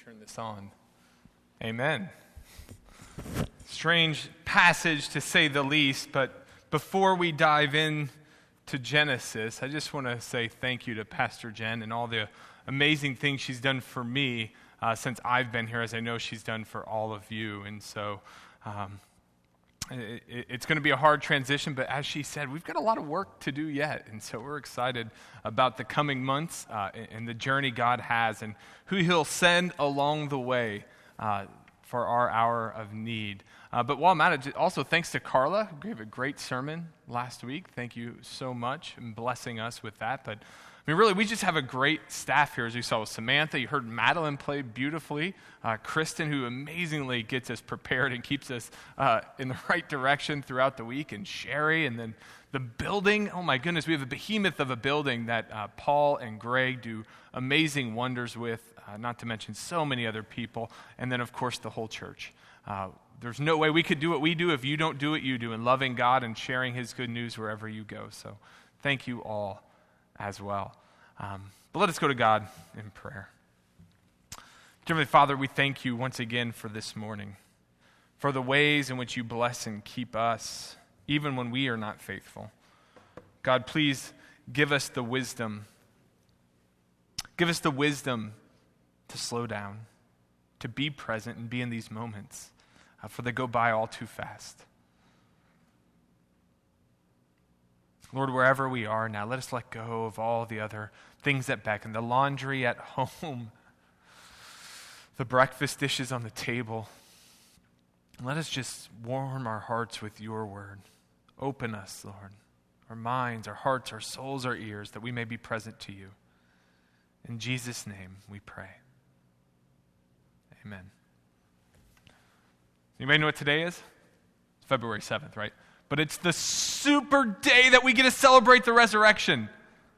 turn this on. Amen. Strange passage to say the least, but before we dive in to Genesis, I just want to say thank you to Pastor Jen and all the amazing things she's done for me since I've been here, as I know she's done for all of you. And so it's going to be a hard transition, but as she said, we've got a lot of work to do yet. And so we're excited about the coming months and the journey God has and who he'll send along the way for our hour of need. But while I'm at it, also thanks to Carla, who gave a great sermon last week. Thank you so much in blessing us with that. But I mean, really, we just have a great staff here, as you saw with Samantha. You heard Madeline play beautifully. Kristen, who amazingly gets us prepared and keeps us in the right direction throughout the week. And Sherry, and then the building. Oh my goodness, we have a behemoth of a building that Paul and Greg do amazing wonders with, not to mention so many other people. And then, of course, the whole church. There's no way we could do what we do if you don't do what you do, and loving God and sharing his good news wherever you go. So thank you all as well. But let us go to God in prayer. Heavenly Father, we thank you once again for this morning, for the ways in which you bless and keep us, even when we are not faithful. God, please give us the wisdom. Give us the wisdom to slow down, to be present and be in these moments, for they go by all too fast. Lord, wherever we are now, let us let go of all the other things that beckon, the laundry at home, the breakfast dishes on the table. Let us just warm our hearts with your word. Open us, Lord, our minds, our hearts, our souls, our ears, that we may be present to you. In Jesus' name we pray. Amen. Anybody know what today is? It's February 7th, right? But it's the super day that we get to celebrate the resurrection.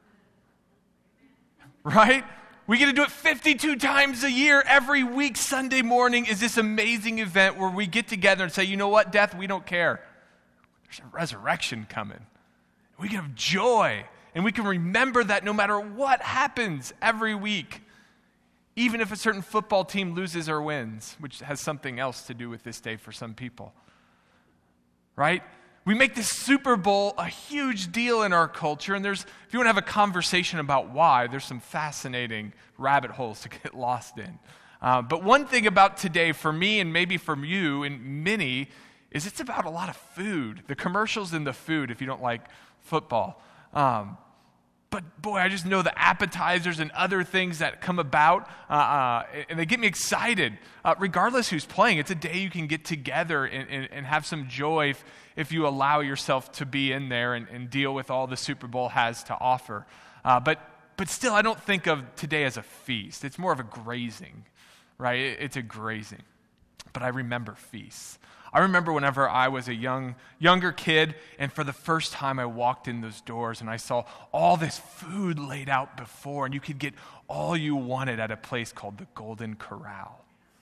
Right? We get to do it 52 times a year. Every week, Sunday morning is this amazing event where we get together and say, you know what, death, we don't care. There's a resurrection coming. We can have joy, and we can remember that no matter what happens every week. Even if a certain football team loses or wins, which has something else to do with this day for some people. Right? We make this Super Bowl a huge deal in our culture, and if you want to have a conversation about why, there's some fascinating rabbit holes to get lost in. But one thing about today, for me and maybe for you and many, is it's about a lot of food. The commercials and the food, if you don't like football. But boy, I just know the appetizers and other things that come about, and they get me excited. Regardless who's playing, it's a day you can get together and have some joy if you allow yourself to be in there and deal with all the Super Bowl has to offer. But still, I don't think of today as a feast. It's more of a grazing, right? It's a grazing. But I remember feasts. I remember whenever I was a younger kid, and for the first time I walked in those doors and I saw all this food laid out before, and you could get all you wanted at a place called the Golden Corral.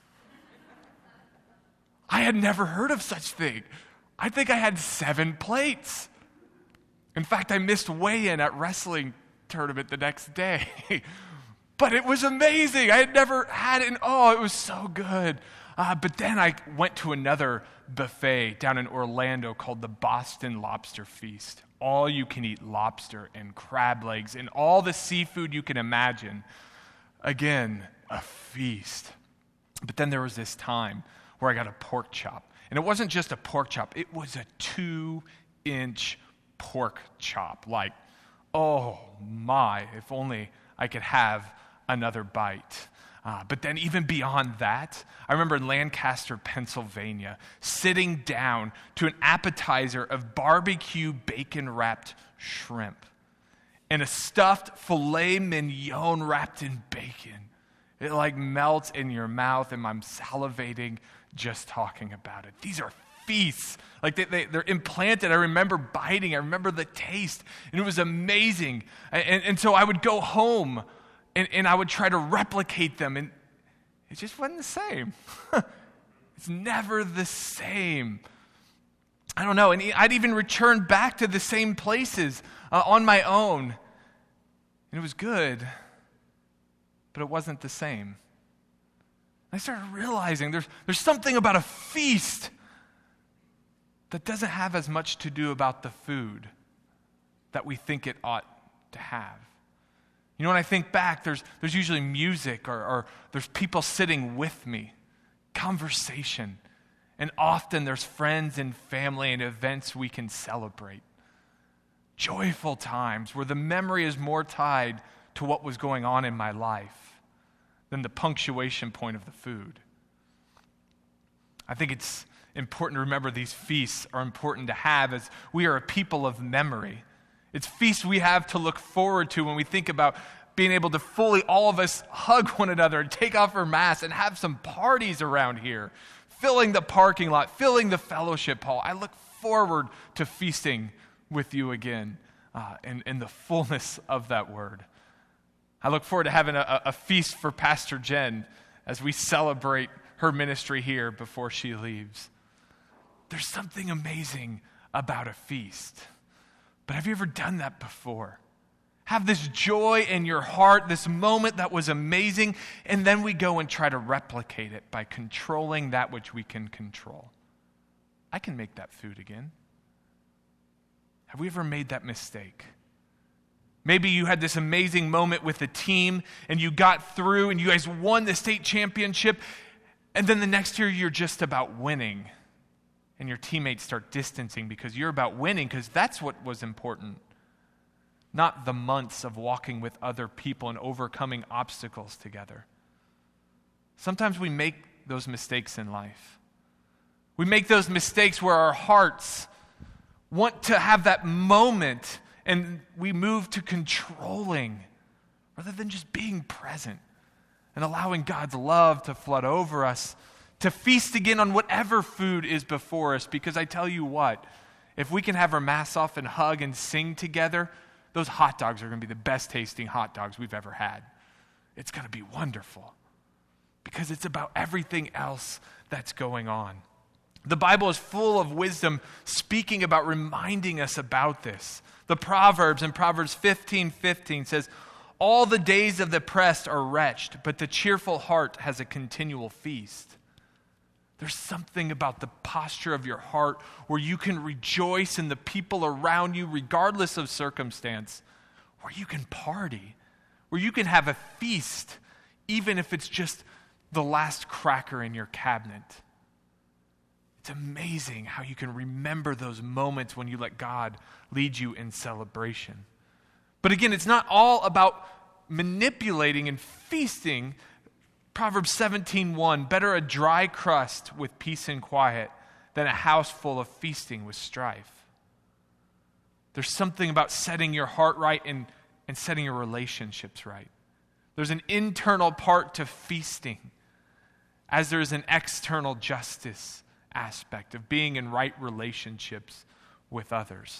I had never heard of such thing. I think I had 7 plates. In fact, I missed weigh-in at wrestling tournament the next day. But it was amazing. I had never had it, and it was so good. But then I went to another buffet down in Orlando called the Boston Lobster Feast. All you can eat lobster and crab legs and all the seafood you can imagine. Again, a feast. But then there was this time where I got a pork chop. And it wasn't just a pork chop. It was a 2-inch pork chop. Like, oh my, if only I could have another bite. But then even beyond that, I remember in Lancaster, Pennsylvania, sitting down to an appetizer of barbecue bacon-wrapped shrimp and a stuffed filet mignon wrapped in bacon. It like melts in your mouth, and I'm salivating just talking about it. These are feasts. Like they're implanted. I remember biting. I remember the taste, and it was amazing. And so I would go home, and I would try to replicate them, and it just wasn't the same. It's never the same. I don't know, and I'd even return back to the same places on my own, and it was good, but it wasn't the same. I started realizing there's something about a feast that doesn't have as much to do about the food that we think it ought to have. You know, when I think back, there's usually music or there's people sitting with me, conversation, and often there's friends and family and events we can celebrate. Joyful times where the memory is more tied to what was going on in my life than the punctuation point of the food. I think it's important to remember these feasts are important to have as we are a people of memory. It's feasts we have to look forward to when we think about being able to fully, all of us, hug one another and take off our masks and have some parties around here, filling the parking lot, filling the fellowship hall. I look forward to feasting with you again in the fullness of that word. I look forward to having a feast for Pastor Jen as we celebrate her ministry here before she leaves. There's something amazing about a feast. But have you ever done that before? Have this joy in your heart, this moment that was amazing, and then we go and try to replicate it by controlling that which we can control. I can make that food again. Have we ever made that mistake? Maybe you had this amazing moment with the team, and you got through, and you guys won the state championship, and then the next year you're just about winning. And your teammates start distancing because you're about winning, because that's what was important. Not the months of walking with other people and overcoming obstacles together. Sometimes we make those mistakes in life. We make those mistakes where our hearts want to have that moment and we move to controlling rather than just being present and allowing God's love to flood over us, to feast again on whatever food is before us. Because I tell you what, if we can have our masks off and hug and sing together, those hot dogs are going to be the best tasting hot dogs we've ever had. It's going to be wonderful because it's about everything else that's going on. The Bible is full of wisdom speaking about reminding us about this. The Proverbs in Proverbs 15:15 says, "All the days of the oppressed are wretched, but the cheerful heart has a continual feast." There's something about the posture of your heart where you can rejoice in the people around you regardless of circumstance, where you can party, where you can have a feast, even if it's just the last cracker in your cabinet. It's amazing how you can remember those moments when you let God lead you in celebration. But again, it's not all about manipulating and feasting. Proverbs 17:1, "Better a dry crust with peace and quiet than a house full of feasting with strife." There's something about setting your heart right and setting your relationships right. There's an internal part to feasting, as there's an external justice aspect of being in right relationships with others.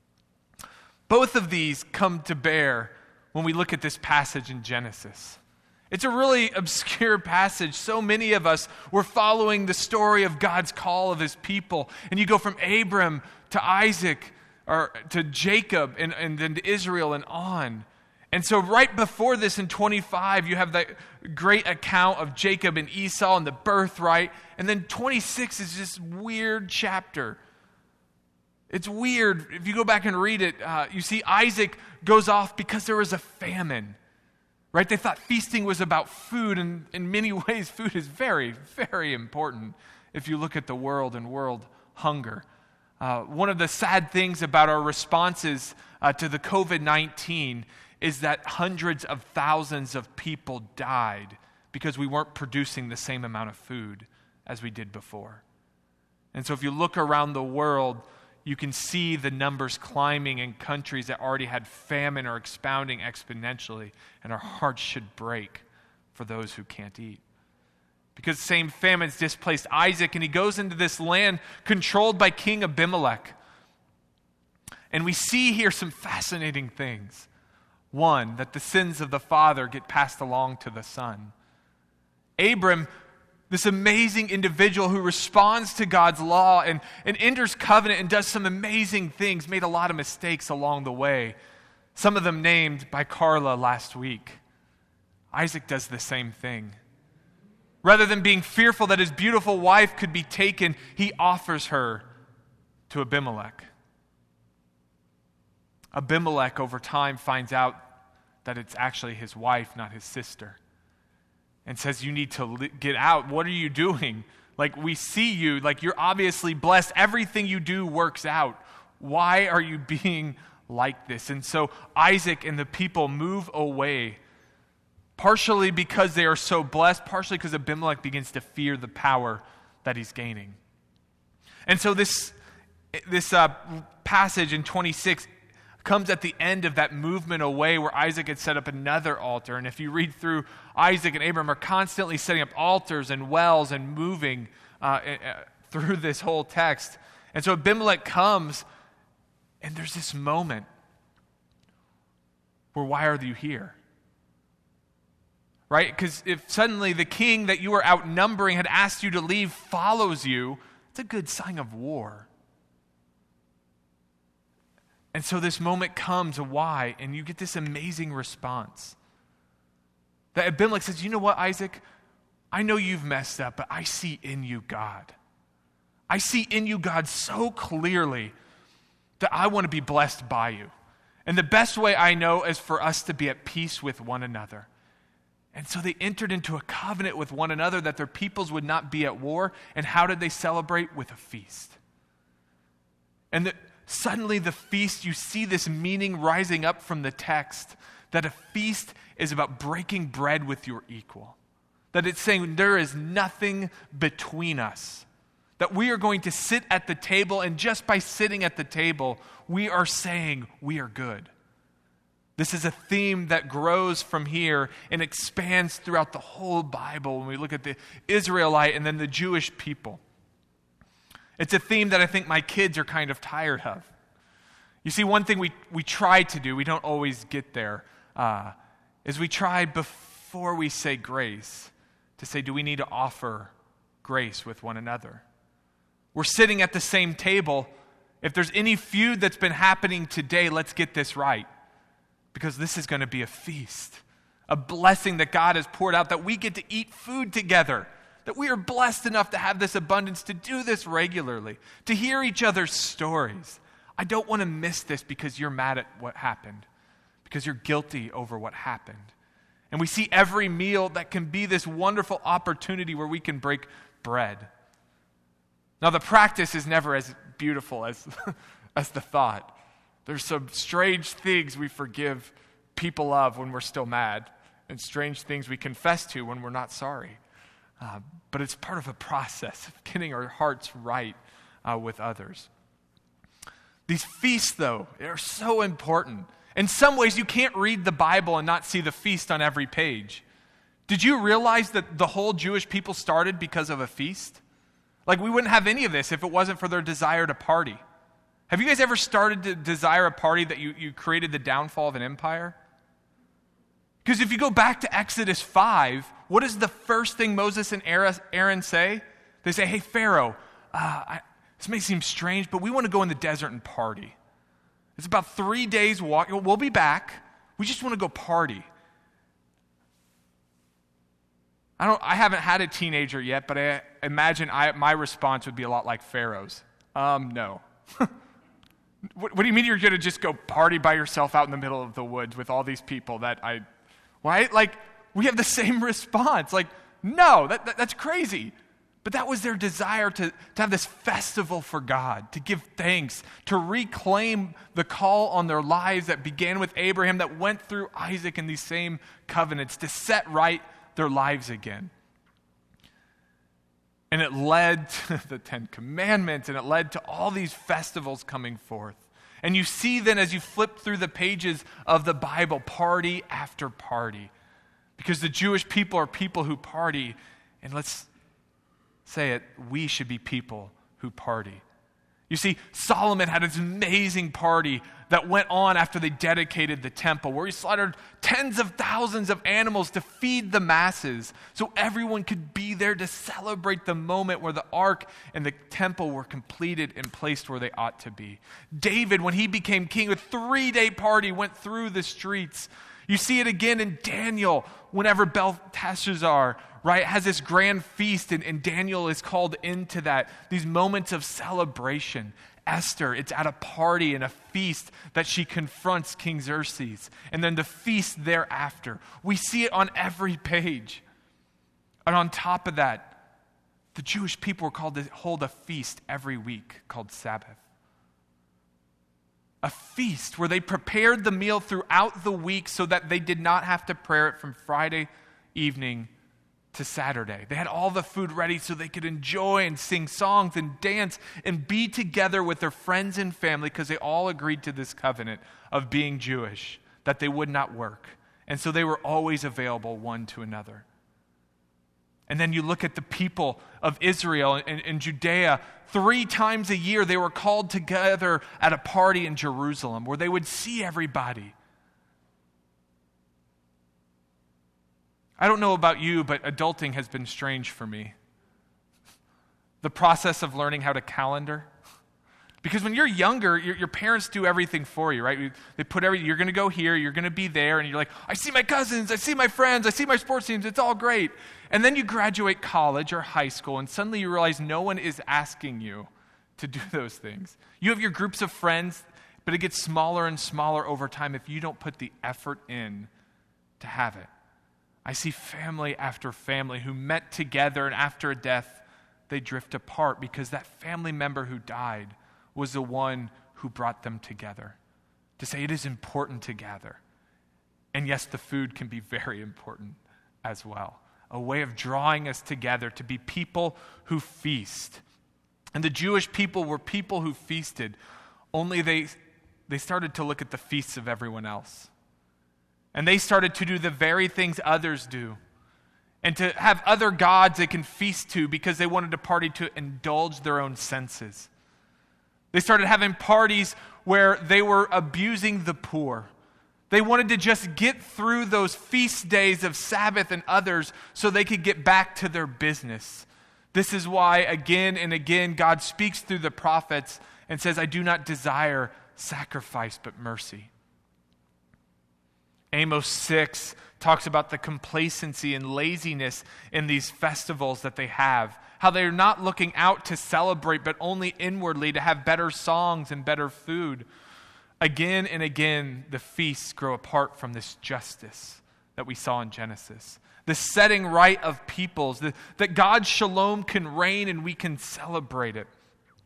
Both of these come to bear when we look at this passage in Genesis. It's a really obscure passage. So many of us were following the story of God's call of his people. And you go from Abram to Isaac or to Jacob and then to Israel and on. And so right before this in 25, you have that great account of Jacob and Esau and the birthright. And then 26 is this weird chapter. It's weird. If you go back and read it, you see Isaac goes off because there was a famine. Right? They thought feasting was about food, and in many ways, food is very, very important if you look at the world and world hunger. One of the sad things about our responses to the COVID-19 is that hundreds of thousands of people died because we weren't producing the same amount of food as we did before. And so if you look around the world, you can see the numbers climbing in countries that already had famine or expounding exponentially, and our hearts should break for those who can't eat. Because the same famines displaced Isaac, and he goes into this land controlled by King Abimelech. And we see here some fascinating things. One, that the sins of the father get passed along to the son. Abram, this amazing individual who responds to God's law and enters covenant and does some amazing things, made a lot of mistakes along the way. Some of them named by Carla last week. Isaac does the same thing. Rather than being fearful that his beautiful wife could be taken, he offers her to Abimelech. Abimelech, over time, finds out that it's actually his wife, not his sister, and says, you need to get out. What are you doing? Like, we see you, like you're obviously blessed. Everything you do works out. Why are you being like this? And so Isaac and the people move away, partially because they are so blessed, partially because Abimelech begins to fear the power that he's gaining. And so this passage in 26 comes at the end of that movement away where Isaac had set up another altar. And if you read through, Isaac and Abraham are constantly setting up altars and wells and moving through this whole text. And so Abimelech comes, and there's this moment where, why are you here? Right? Because if suddenly the king that you were outnumbering had asked you to leave follows you, it's a good sign of war. And so this moment comes, why? And you get this amazing response. That Abimelech says, you know what, Isaac? I know you've messed up, but I see in you God. I see in you God so clearly that I want to be blessed by you. And the best way I know is for us to be at peace with one another. And so they entered into a covenant with one another that their peoples would not be at war. And how did they celebrate? With a feast. And suddenly the feast, you see this meaning rising up from the text, that a feast is about breaking bread with your equal. That it's saying there is nothing between us. That we are going to sit at the table, and just by sitting at the table, we are saying we are good. This is a theme that grows from here and expands throughout the whole Bible when we look at the Israelite and then the Jewish people. It's a theme that I think my kids are kind of tired of. You see, one thing we try to do, we don't always get there, is we try before we say grace to say, do we need to offer grace with one another? We're sitting at the same table. If there's any feud that's been happening today, let's get this right. Because this is going to be a feast, a blessing that God has poured out, that we get to eat food together, that we are blessed enough to have this abundance, to do this regularly, to hear each other's stories. I don't want to miss this because you're mad at what happened, because you're guilty over what happened. And we see every meal that can be this wonderful opportunity where we can break bread. Now, the practice is never as beautiful as, as the thought. There's some strange things we forgive people of when we're still mad, and strange things we confess to when we're not sorry. But it's part of a process of getting our hearts right with others. These feasts, though, are so important. In some ways, you can't read the Bible and not see the feast on every page. Did you realize that the whole Jewish people started because of a feast? Like, we wouldn't have any of this if it wasn't for their desire to party. Have you guys ever started to desire a party that you created the downfall of an empire? Because if you go back to Exodus 5, what is the first thing Moses and Aaron say? They say, hey, Pharaoh, this may seem strange, but we want to go in the desert and party. It's about 3 days walk. We'll be back. We just want to go party. I haven't had a teenager yet, but I imagine my response would be a lot like Pharaoh's. No. What do you mean you're going to just go party by yourself out in the middle of the woods with all these people right? Like, we have the same response. Like, no, that's crazy. But that was their desire to have this festival for God, to give thanks, to reclaim the call on their lives that began with Abraham, that went through Isaac and these same covenants, to set right their lives again. And it led to the Ten Commandments, and it led to all these festivals coming forth. And you see then, as you flip through the pages of the Bible, party after party. Because the Jewish people are people who party, and let's say it, we should be people who party. You see, Solomon had this amazing party that went on after they dedicated the temple, where he slaughtered tens of thousands of animals to feed the masses so everyone could be there to celebrate the moment where the ark and the temple were completed and placed where they ought to be. David, when he became king, a 3-day party went through the streets, You see it again in Daniel whenever Belteshazzar, right, has this grand feast and Daniel is called into that, these moments of celebration. Esther, it's at a party and a feast that she confronts King Xerxes, and then the feast thereafter. We see it on every page. And on top of that, the Jewish people were called to hold a feast every week called Sabbath. A feast where they prepared the meal throughout the week so that they did not have to prepare it from Friday evening to Saturday. They had all the food ready so they could enjoy and sing songs and dance and be together with their friends and family because they all agreed to this covenant of being Jewish, that they would not work. And so they were always available one to another. And then you look at the people of Israel and Judea. 3 times a year they were called together at a party in Jerusalem where they would see everybody. I don't know about you, but adulting has been strange for me. The process of learning how to calendar. Because when you're younger, your parents do everything for you, right? They put everything, you're going to go here, you're going to be there, and you're like, I see my cousins, I see my friends, I see my sports teams, it's all great. And then you graduate college or high school, and suddenly you realize no one is asking you to do those things. You have your groups of friends, but it gets smaller and smaller over time if you don't put the effort in to have it. I see family after family who met together, and after a death, they drift apart because that family member who died was the one who brought them together. To say it is important to gather. And yes, the food can be very important as well. A way of drawing us together to be people who feast. And the Jewish people were people who feasted, only they started to look at the feasts of everyone else. And they started to do the very things others do. And to have other gods they can feast to because they wanted to party to indulge their own senses. They started having parties where they were abusing the poor. They wanted to just get through those feast days of Sabbath and others so they could get back to their business. This is why again and again God speaks through the prophets and says, I do not desire sacrifice but mercy. Amos 6 talks about the complacency and laziness in these festivals that they have. How they're not looking out to celebrate, but only inwardly to have better songs and better food. Again and again, the feasts grow apart from this justice that we saw in Genesis. The setting right of peoples, that God's shalom can reign and we can celebrate it.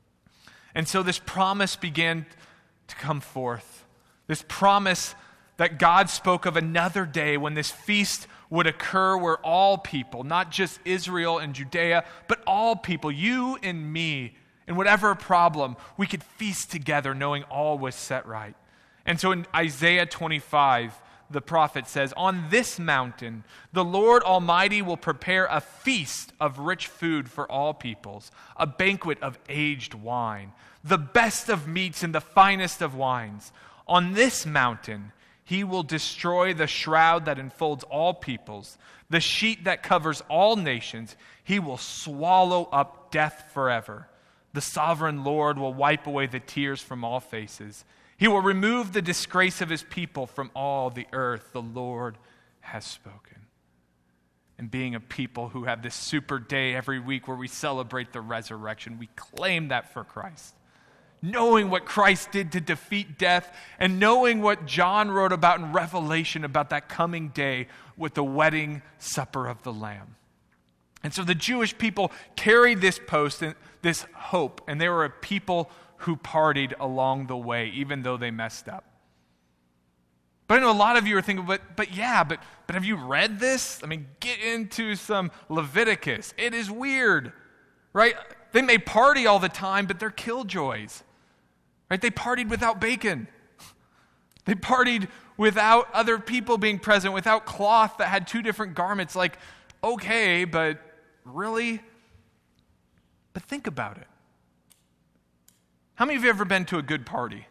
And so this promise began to come forth. This promise that God spoke of another day when this feast would occur where all people, not just Israel and Judea, but all people, you and me, in whatever problem, we could feast together knowing all was set right. And so in Isaiah 25, the prophet says, on this mountain, the Lord Almighty will prepare a feast of rich food for all peoples, a banquet of aged wine, the best of meats and the finest of wines. On this mountain, He will destroy the shroud that enfolds all peoples, the sheet that covers all nations. He will swallow up death forever. The sovereign Lord will wipe away the tears from all faces. He will remove the disgrace of His people from all the earth. The Lord has spoken. And being a people who have this super day every week where we celebrate the resurrection, we claim that for Christ. Knowing what Christ did to defeat death and knowing what John wrote about in Revelation about that coming day with the wedding supper of the Lamb. And so the Jewish people carried this post and this hope, and they were a people who partied along the way, even though they messed up. But I know a lot of you are thinking, but have you read this? I mean, get into some Leviticus. It is weird, right? They may party all the time, but they're killjoys. Right? They partied without bacon. They partied without other people being present, without cloth that had 2 different garments. Like, okay, but really? But think about it. How many of you have ever been to a good party?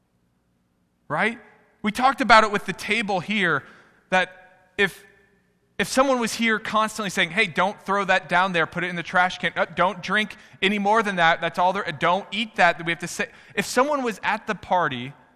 Right? We talked about it with the table here, that if someone was here constantly saying, hey, don't throw that down there, put it in the trash can, don't drink any more than that, that's all there, don't eat that we have to say. If someone was at the party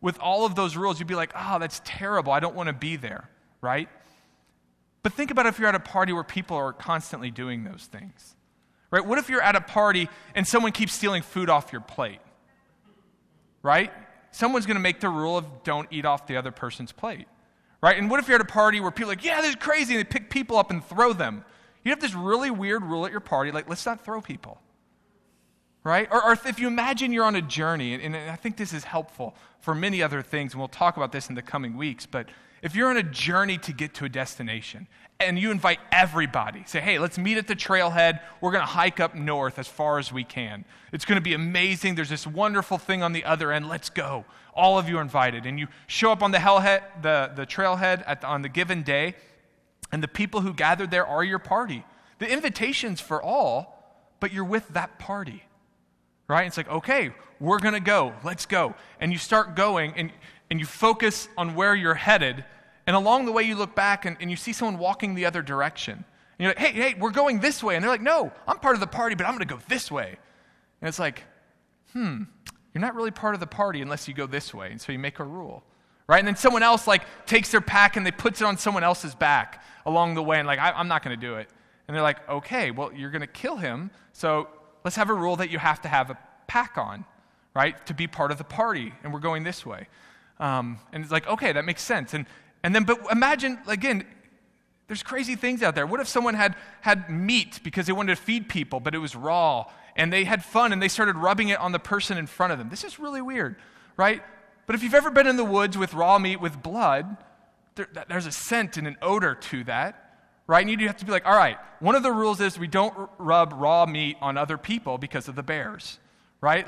with all of those rules, you'd be like, oh, that's terrible. I don't want to be there, right? But think about if you're at a party where people are constantly doing those things, right? What if you're at a party and someone keeps stealing food off your plate, right? Someone's going to make the rule of don't eat off the other person's plate, right? And what if you're at a party where people are like, yeah, this is crazy, and they pick people up and throw them? You have this really weird rule at your party, like, let's not throw people, right? Or if you imagine you're on a journey, and I think this is helpful for many other things, and we'll talk about this in the coming weeks, but if you're on a journey to get to a destination, and you invite everybody, say, hey, let's meet at the trailhead, we're going to hike up north as far as we can. It's going to be amazing, there's this wonderful thing on the other end, let's go. All of you are invited, and you show up on the trailhead on the given day, and the people who gathered there are your party. The invitation's for all, but you're with that party, right? It's like, okay, we're going to go. Let's go. And you start going, and you focus on where you're headed, and along the way you look back, and you see someone walking the other direction. And you're like, hey, we're going this way. And they're like, no, I'm part of the party, but I'm going to go this way. And it's like, you're not really part of the party unless you go this way. And so you make a rule. Right? And then someone else takes their pack and they puts it on someone else's back along the way and I'm not going to do it. And they're like, okay, well, you're going to kill him, so let's have a rule that you have to have a pack on, right, to be part of the party, and we're going this way. And it's like, okay, that makes sense. But imagine, again, there's crazy things out there. What if someone had meat because they wanted to feed people, but it was raw, and they had fun, and they started rubbing it on the person in front of them? This is really weird, right? But if you've ever been in the woods with raw meat with blood, there's a scent and an odor to that, right? And you have to be like, all right, one of the rules is we don't rub raw meat on other people because of the bears, right?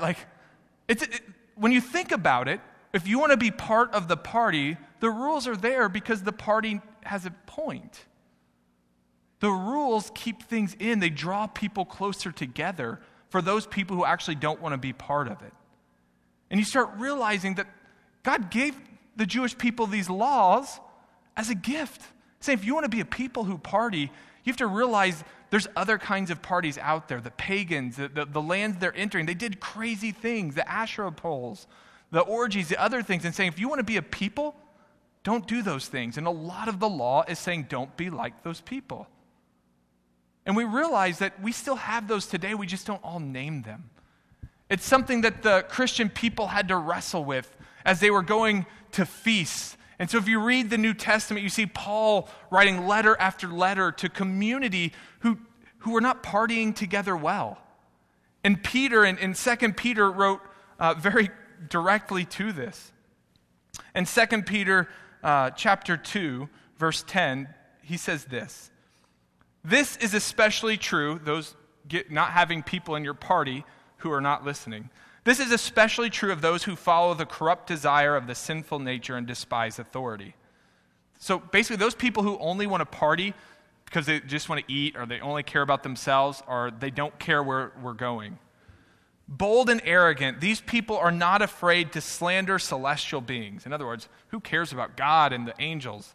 When you think about it, if you want to be part of the party, the rules are there because the party has a point. The rules keep things in. They draw people closer together for those people who actually don't want to be part of it. And you start realizing that God gave the Jewish people these laws as a gift. Saying if you want to be a people who party, you have to realize there's other kinds of parties out there. The pagans, the lands they're entering, they did crazy things. The Asherah poles, the orgies, the other things. And saying if you want to be a people, don't do those things. And a lot of the law is saying don't be like those people. And we realize that we still have those today. We just don't all name them. It's something that the Christian people had to wrestle with as they were going to feasts. And so if you read the New Testament, you see Paul writing letter after letter to community who were not partying together well. And Peter, in 2 Peter, wrote very directly to this. In 2 Peter chapter 2, verse 10, he says this. This is especially true, those not having people in your party who are not listening. This is especially true of those who follow the corrupt desire of the sinful nature and despise authority. So basically, those people who only want to party because they just want to eat, or they only care about themselves, or they don't care where we're going. Bold and arrogant, these people are not afraid to slander celestial beings. In other words, who cares about God and the angels?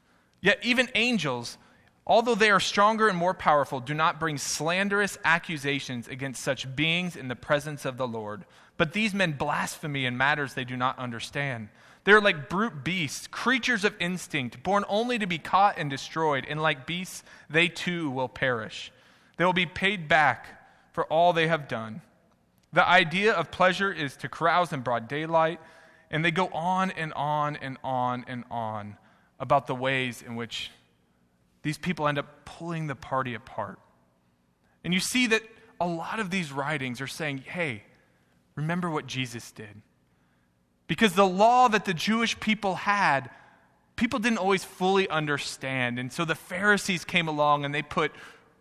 Yet even angels, although they are stronger and more powerful, do not bring slanderous accusations against such beings in the presence of the Lord. But these men blaspheme in matters they do not understand. They are like brute beasts, creatures of instinct, born only to be caught and destroyed. And like beasts, they too will perish. They will be paid back for all they have done. The idea of pleasure is to carouse in broad daylight, and they go on and on and on and on about the ways in which these people end up pulling the party apart. And you see that a lot of these writings are saying, hey, remember what Jesus did. Because the law that the Jewish people had, people didn't always fully understand. And so the Pharisees came along and they put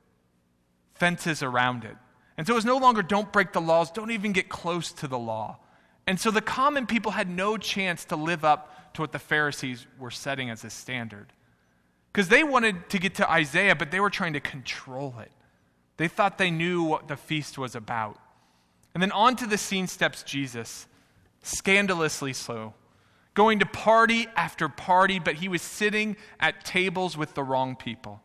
fences around it. And so it was no longer don't break the laws, don't even get close to the law. And so the common people had no chance to live up to what the Pharisees were setting as a standard. Because they wanted to get to Isaiah, but they were trying to control it. They thought they knew what the feast was about. And then onto the scene steps Jesus, scandalously slow, going to party after party, but he was sitting at tables with the wrong people.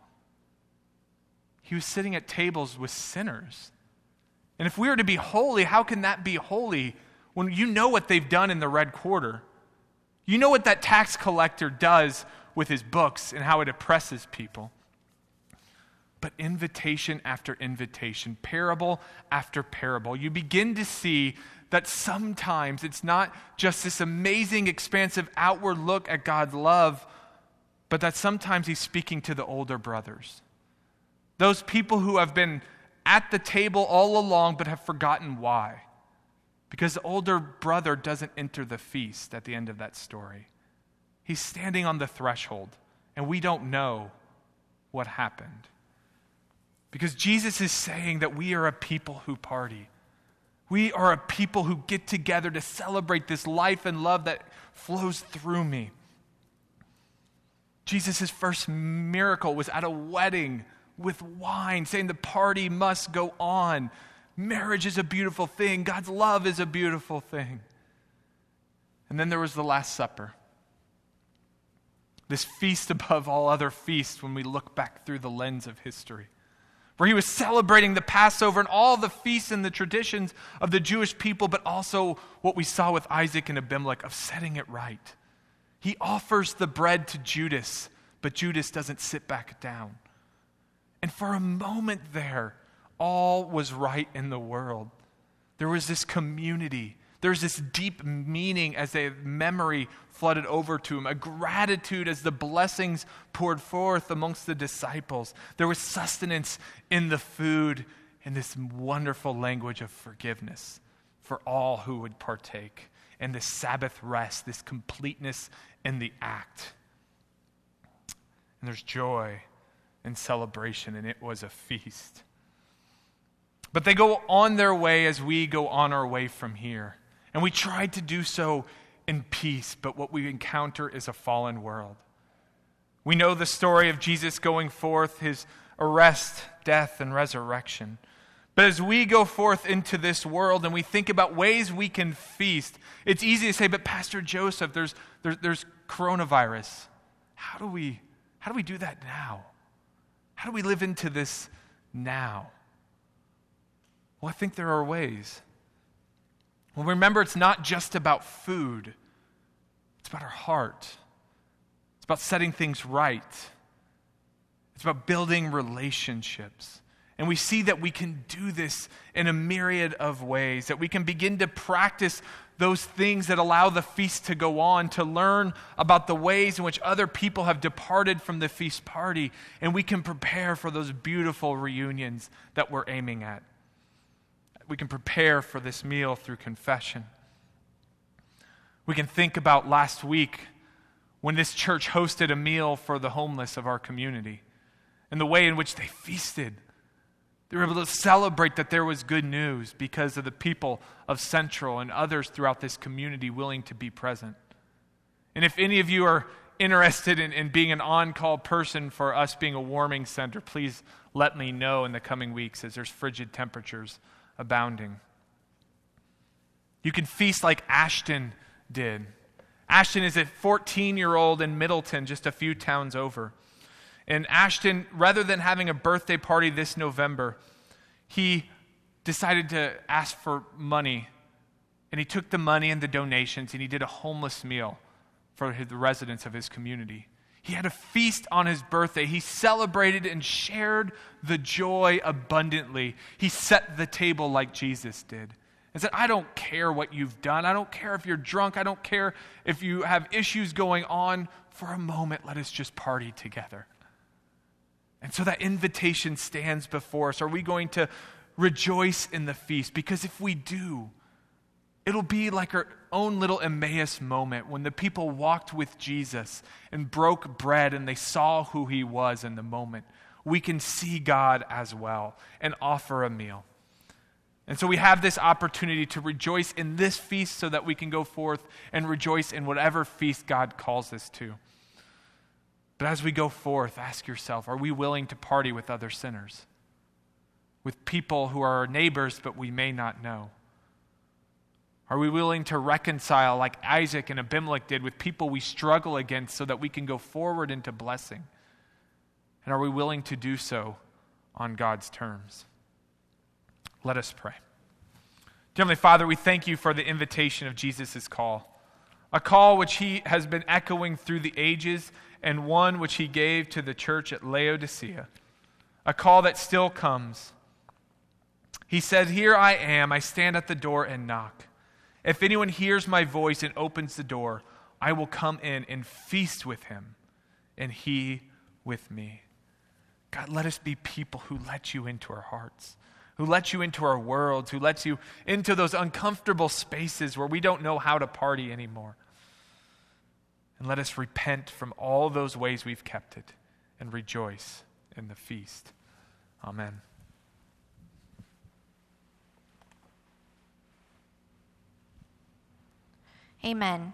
He was sitting at tables with sinners. And if we are to be holy, how can that be holy when you know what they've done in the red quarter? You know what that tax collector does with his books and how it oppresses people. But invitation after invitation, parable after parable, you begin to see that sometimes it's not just this amazing, expansive outward look at God's love, but that sometimes he's speaking to the older brothers. Those people who have been at the table all along but have forgotten why. Because the older brother doesn't enter the feast at the end of that story. He's standing on the threshold, and we don't know what happened. Because Jesus is saying that we are a people who party. We are a people who get together to celebrate this life and love that flows through me. Jesus' first miracle was at a wedding with wine, saying the party must go on. Marriage is a beautiful thing. God's love is a beautiful thing. And then there was the Last Supper. This feast above all other feasts when we look back through the lens of history, where he was celebrating the Passover and all the feasts and the traditions of the Jewish people, but also what we saw with Isaac and Abimelech of setting it right. He offers the bread to Judas, but Judas doesn't sit back down. And for a moment there, all was right in the world. There was this community. There's this deep meaning as a memory flooded over to him, a gratitude as the blessings poured forth amongst the disciples. There was sustenance in the food and this wonderful language of forgiveness for all who would partake, and this Sabbath rest, this completeness in the act. And there's joy and celebration, and it was a feast. But they go on their way as we go on our way from here. And we tried to do so in peace, but what we encounter is a fallen world. We know the story of Jesus going forth, his arrest, death, and resurrection. But as we go forth into this world and we think about ways we can feast, it's easy to say, but Pastor Joseph, there's coronavirus. How do we do that now? How do we live into this now? Well, I think there are ways. Well, remember, it's not just about food. It's about our heart. It's about setting things right. It's about building relationships. And we see that we can do this in a myriad of ways, that we can begin to practice those things that allow the feast to go on, to learn about the ways in which other people have departed from the feast party, and we can prepare for those beautiful reunions that we're aiming at. We can prepare for this meal through confession. We can think about last week when this church hosted a meal for the homeless of our community and the way in which they feasted. They were able to celebrate that there was good news because of the people of Central and others throughout this community willing to be present. And if any of you are interested in being an on-call person for us being a warming center, please let me know in the coming weeks as there's frigid temperatures abounding. You can feast like Ashton did. Ashton is a 14-year-old in Middleton, just a few towns over. And Ashton, rather than having a birthday party this November, he decided to ask for money. And he took the money and the donations and he did a homeless meal for the residents of his community. He had a feast on his birthday. He celebrated and shared the joy abundantly. He set the table like Jesus did. And said, I don't care what you've done. I don't care if you're drunk. I don't care if you have issues going on. For a moment, let us just party together. And so that invitation stands before us. Are we going to rejoice in the feast? Because if we do, it'll be like our own little Emmaus moment when the people walked with Jesus and broke bread and they saw who he was in the moment. We can see God as well and offer a meal. And so we have this opportunity to rejoice in this feast so that we can go forth and rejoice in whatever feast God calls us to. But as we go forth, ask yourself, are we willing to party with other sinners? With people who are our neighbors but we may not know? Are we willing to reconcile like Isaac and Abimelech did with people we struggle against so that we can go forward into blessing? And are we willing to do so on God's terms? Let us pray. Dear Heavenly Father, we thank you for the invitation of Jesus' call a call which he has been echoing through the ages, and one which he gave to the church at Laodicea, a call that still comes. He said, "Here I am, I stand at the door and knock. If anyone hears my voice and opens the door, I will come in and feast with him, and he with me." God, let us be people who let you into our hearts, who let you into our worlds, who let you into those uncomfortable spaces where we don't know how to party anymore. And let us repent from all those ways we've kept it and rejoice in the feast. Amen. Amen.